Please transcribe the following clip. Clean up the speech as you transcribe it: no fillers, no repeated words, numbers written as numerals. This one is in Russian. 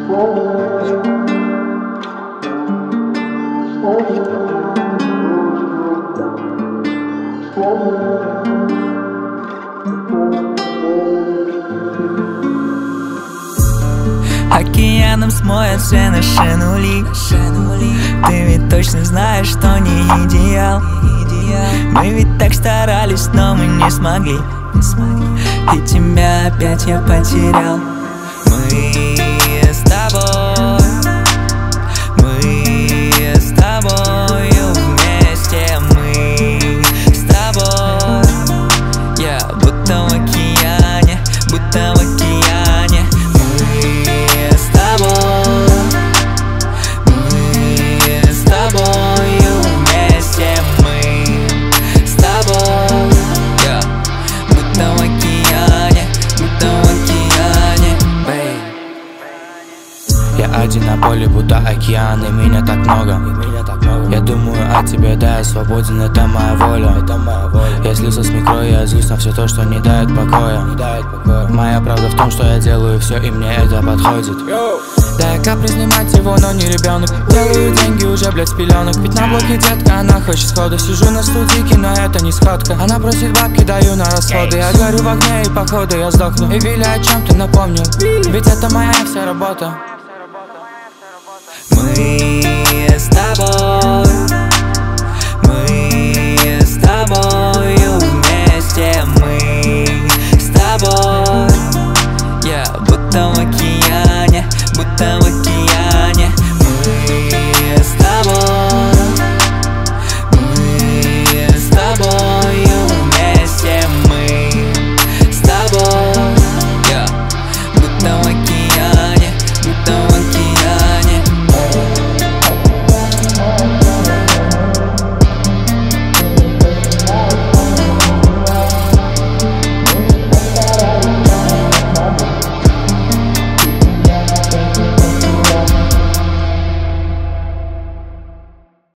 Океаном смоет все наши нули. Ты ведь точно знаешь, что не идеал. Мы ведь так старались, но мы не смогли. И тебя опять я потерял. Мы с тобой, мы с тобою вместе. Мы с тобой, я будто в океане, будто в океане. Мы с тобой, мы с тобою вместе. Мы с тобой, я будто в океане, будто в океане, бэй. Я один на поле, будто океан, и меня так много. Я думаю о тебе, да, я свободен, это моя воля. Я слился с микро, я злюсь на все то, что не дает покоя. Моя правда в том, что я делаю все, и мне это подходит. Да, я каприз не мать его, но не ребенок. Делаю деньги уже, блядь, с пеленок. Ведь на блоке детка, она хочет сходу. Сижу на студийке, но это не сходка. Она просит бабки, даю на расходы. Я горю в огне, и походу я сдохну. И Вилли, о чем ты напомнил? Ведь это моя вся работа. Мы с тобой, мы с тобою вместе. Мы с тобой, я будто в океане, будто в океане.